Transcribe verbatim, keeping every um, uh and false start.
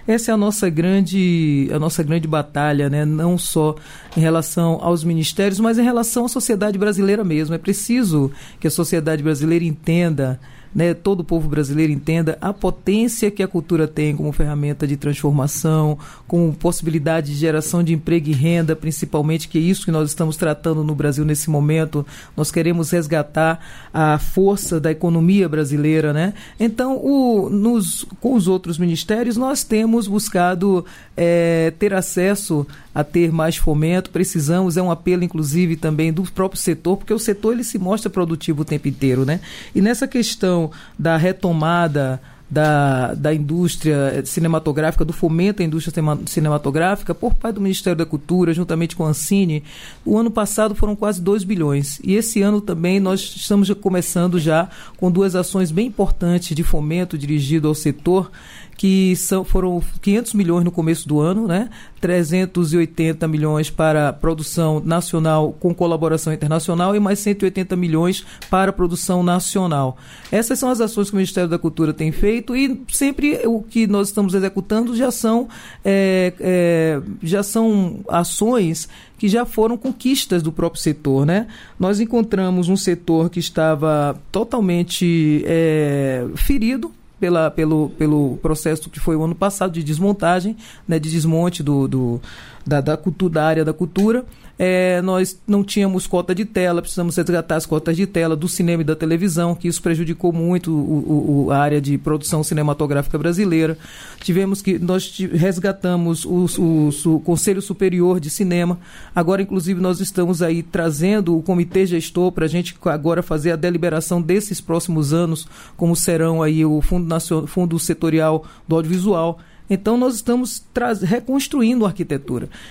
essa é a nossa grande, a nossa grande batalha, né? Não só em relação aos ministérios, mas em relação à sociedade brasileira mesmo. É preciso que a sociedade brasileira entenda, né, todo o povo brasileiro entenda a potência que a cultura tem como ferramenta de transformação, com possibilidade de geração de emprego e renda, principalmente, que é isso que nós estamos tratando no Brasil nesse momento. Nós queremos resgatar a força da economia brasileira, né? Então, o, nos, com os outros ministérios, nós temos buscado é, ter acesso a ter mais fomento, precisamos, é um apelo inclusive também do próprio setor, porque o setor ele se mostra produtivo o tempo inteiro, né? E nessa questão da retomada da, da indústria cinematográfica, do fomento à indústria cinematográfica, por parte do Ministério da Cultura, juntamente com a Ancine, o ano passado foram quase dois bilhões. E esse ano também nós estamos começando já com duas ações bem importantes de fomento dirigido ao setor, que são, foram quinhentos milhões no começo do ano, né? trezentos e oitenta milhões para produção nacional com colaboração internacional e mais cento e oitenta milhões para produção nacional. Essas são as ações que o Ministério da Cultura tem feito e sempre o que nós estamos executando já são, é, é, já são ações que já foram conquistas do próprio setor, né? Nós encontramos um setor que estava totalmente é, ferido Pela, pelo, pelo processo que foi o ano passado de desmontagem, né, de desmonte do, do, da, da, cultura, da área da cultura. É, nós não tínhamos cota de tela, precisamos resgatar as cotas de tela do cinema e da televisão, que isso prejudicou muito o, o, a área de produção cinematográfica brasileira. Tivemos que, nós resgatamos o, o, o Conselho Superior de Cinema. Agora, inclusive, nós estamos aí trazendo o comitê gestor para a gente agora fazer a deliberação desses próximos anos, como serão aí o Fundo, Nacional, Fundo Setorial do Audiovisual. Então, nós estamos traz, reconstruindo a arquitetura.